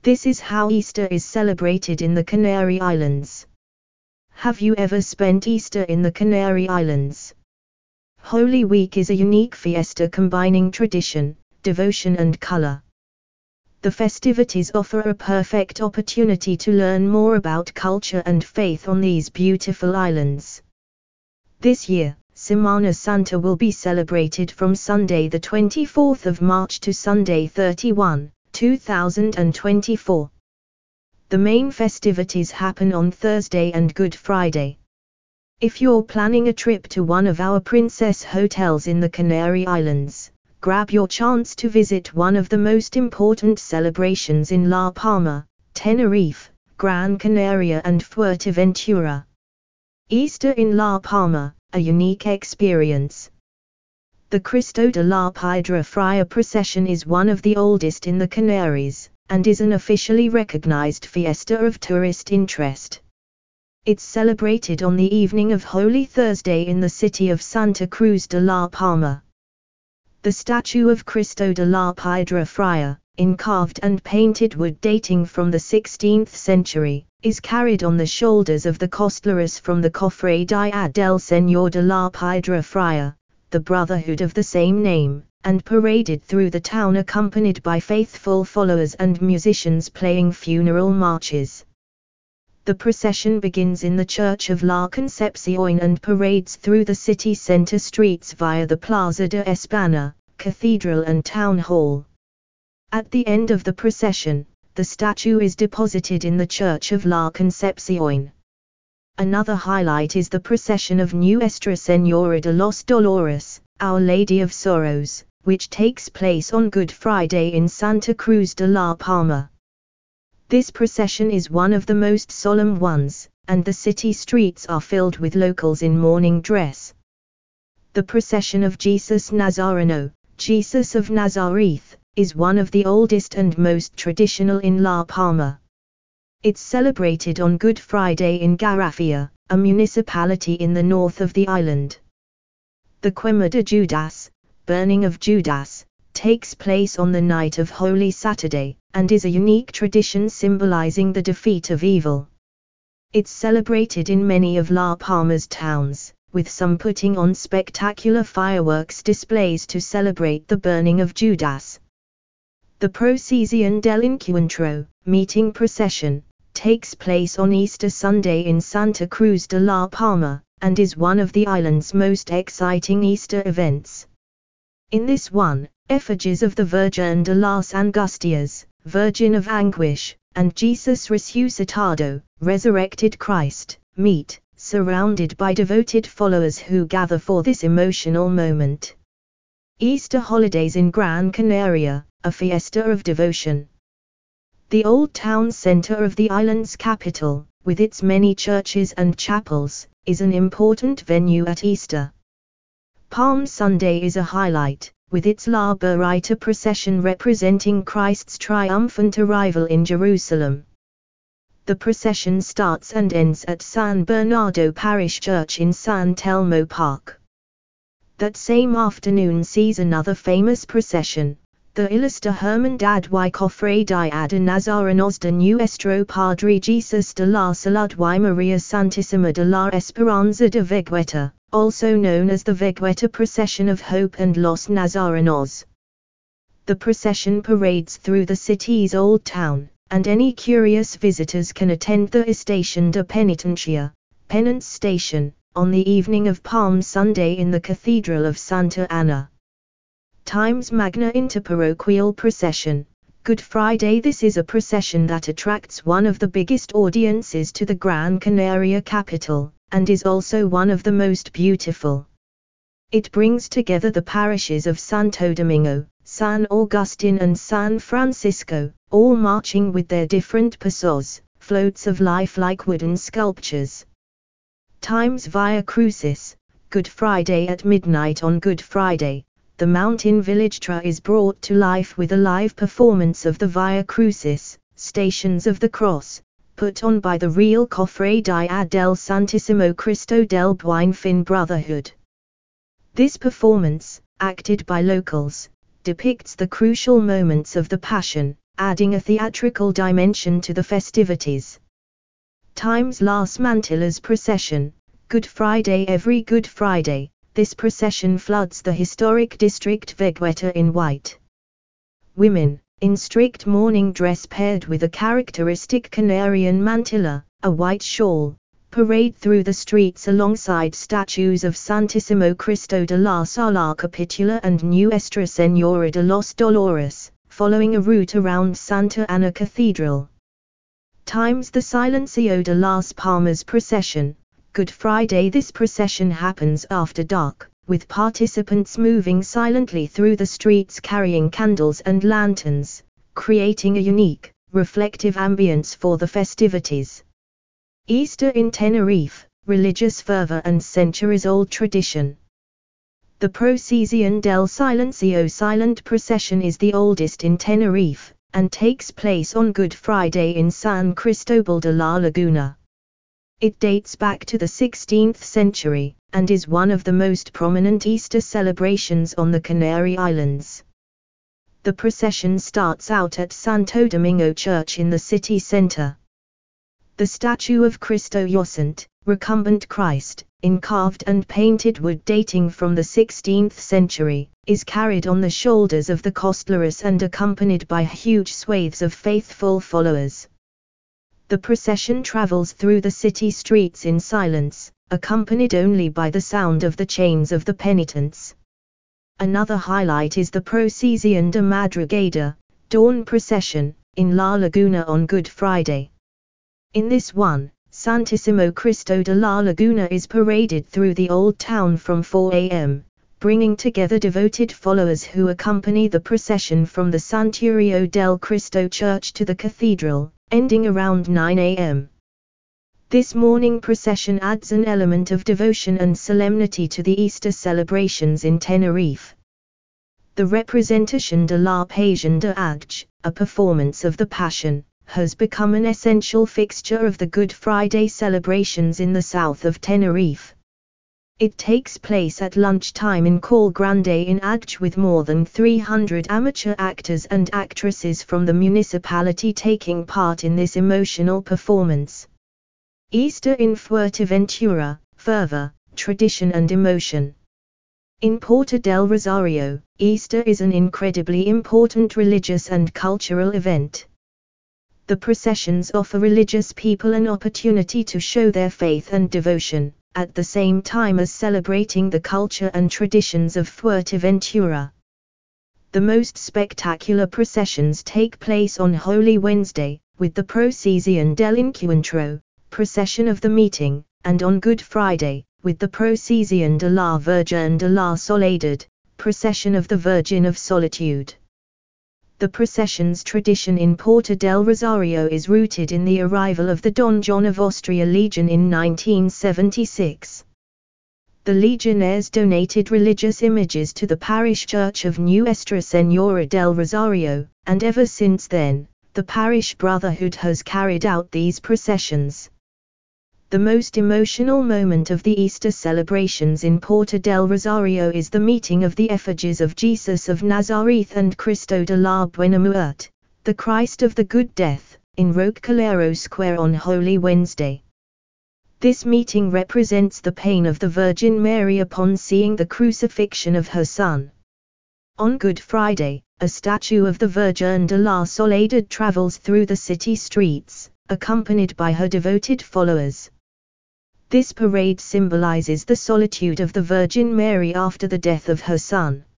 This is how Easter is celebrated in the Canary Islands. Have you ever spent Easter in the Canary Islands? Holy Week is a unique fiesta combining tradition, devotion and color. The festivities offer a perfect opportunity to learn more about culture and faith on these beautiful islands. This year, Semana Santa will be celebrated from Sunday the 24th of March to Sunday 31, 2024. The main festivities happen on Thursday and Good Friday. If you're planning a trip to one of our princess hotels in the Canary Islands, grab your chance to visit one of the most important celebrations in La Palma, Tenerife, Gran Canaria and Fuerteventura. Easter in La Palma, a unique experience. The Cristo de la Piedra Friar procession is one of the oldest in the Canaries, and is an officially recognized fiesta of tourist interest. It's celebrated on the evening of Holy Thursday in the city of Santa Cruz de la Palma. The statue of Cristo de la Piedra Friar, in carved and painted wood dating from the 16th century, is carried on the shoulders of the costleros from the Cofradía del Señor de la Piedra Friar, the brotherhood of the same name, and paraded through the town accompanied by faithful followers and musicians playing funeral marches. The procession begins in the Church of La Concepción and parades through the city center streets via the Plaza de España, Cathedral and Town Hall. At the end of the procession, the statue is deposited in the Church of La Concepción. Another highlight is the procession of Nuestra Señora de los Dolores, Our Lady of Sorrows, which takes place on Good Friday in Santa Cruz de la Palma. This procession is one of the most solemn ones, and the city streets are filled with locals in mourning dress. The procession of Jesus Nazareno, Jesus of Nazareth, is one of the oldest and most traditional in La Palma. It's celebrated on Good Friday in Garafía, a municipality in the north of the island. The Quema de Judas, burning of Judas, takes place on the night of Holy Saturday, and is a unique tradition symbolizing the defeat of evil. It's celebrated in many of La Palma's towns, with some putting on spectacular fireworks displays to celebrate the burning of Judas. The Procesión del Encuentro, meeting procession, takes place on Easter Sunday in Santa Cruz de la Palma, and is one of the island's most exciting Easter events. In this one, effigies of the Virgen de las Angustias, Virgin of Anguish, and Jesus Resucitado, resurrected Christ, meet, surrounded by devoted followers who gather for this emotional moment. Easter holidays in Gran Canaria, a fiesta of devotion. The old town center of the island's capital, with its many churches and chapels, is an important venue at Easter. Palm Sunday is a highlight, with its La Burrita procession representing Christ's triumphant arrival in Jerusalem. The procession starts and ends at San Bernardo Parish Church in San Telmo Park. That same afternoon sees another famous procession, the Ilustre Hermandad y Cofradía de Nazarenos de Nuestro Padre Jesus de la Salud y María Santísima de la Esperanza de Vegueta, also known as the Vegueta Procession of Hope and Los Nazarenos. The procession parades through the city's old town, and any curious visitors can attend the Estación de Penitencia, Penance Station, on the evening of Palm Sunday in the Cathedral of Santa Ana. Times Magna Interparochial Procession, Good Friday. This is a procession that attracts one of the biggest audiences to the Gran Canaria capital, and is also one of the most beautiful. It brings together the parishes of Santo Domingo, San Agustin and San Francisco, all marching with their different pasos, floats of life like wooden sculptures. Times Via Crucis, Good Friday. At midnight on Good Friday, the mountain village is brought to life with a live performance of the Via Crucis, Stations of the Cross, put on by the Real Cofradía del Santísimo Cristo del Buen Fin Brotherhood. This performance, acted by locals, depicts the crucial moments of the Passion, adding a theatrical dimension to the festivities. Times Las Mantillas procession, Good Friday. Every Good Friday, this procession floods the historic district Vegueta in white. Women, in strict mourning dress paired with a characteristic Canarian mantilla, a white shawl, parade through the streets alongside statues of Santísimo Cristo de la Salar Capitular and Nuestra Señora de los Dolores, following a route around Santa Ana Cathedral. Times the Silencio de las Palmas procession, Good Friday. This procession happens after dark, with participants moving silently through the streets carrying candles and lanterns, creating a unique, reflective ambience for the festivities. Easter in Tenerife, religious fervor and centuries-old tradition. The Procesión del Silencio silent procession is the oldest in Tenerife, and takes place on Good Friday in San Cristobal de la Laguna. It dates back to the 16th century, and is one of the most prominent Easter celebrations on the Canary Islands. The procession starts out at Santo Domingo Church in the city center. The statue of Cristo Yacente, recumbent Christ, in carved and painted wood dating from the 16th century, is carried on the shoulders of the costleros and accompanied by huge swathes of faithful followers. The procession travels through the city streets in silence, accompanied only by the sound of the chains of the penitents. Another highlight is the Procesión de Madrugada, dawn procession, in La Laguna on Good Friday. In this one, Santísimo Cristo de la Laguna is paraded through the old town from 4 a.m., bringing together devoted followers who accompany the procession from the Santuario del Cristo Church to the cathedral, ending around 9 a.m. This morning procession adds an element of devotion and solemnity to the Easter celebrations in Tenerife. The Representación de la Pasión de Age, a performance of the Passion, has become an essential fixture of the Good Friday celebrations in the south of Tenerife. It takes place at lunchtime in Call Grande in Age with more than 300 amateur actors and actresses from the municipality taking part in this emotional performance. Easter in Fuerteventura, fervor, tradition and emotion. In Puerto del Rosario, Easter is an incredibly important religious and cultural event. The processions offer religious people an opportunity to show their faith and devotion, at the same time as celebrating the culture and traditions of Fuerteventura. The most spectacular processions take place on Holy Wednesday, with the Procesión del Encuentro, procession of the meeting, and on Good Friday, with the Procesión de la Virgen de la Soledad, procession of the Virgin of Solitude. The procession's tradition in Puerto del Rosario is rooted in the arrival of the Don John of Austria Legion in 1976. The Legionnaires donated religious images to the parish church of Nuestra Señora del Rosario, and ever since then, the parish brotherhood has carried out these processions. The most emotional moment of the Easter celebrations in Puerto del Rosario is the meeting of the effigies of Jesus of Nazareth and Cristo de la Buena Muerte, the Christ of the Good Death, in Roque Calero Square on Holy Wednesday. This meeting represents the pain of the Virgin Mary upon seeing the crucifixion of her Son. On Good Friday, a statue of the Virgen de la Soledad travels through the city streets, accompanied by her devoted followers. This parade symbolizes the solitude of the Virgin Mary after the death of her Son.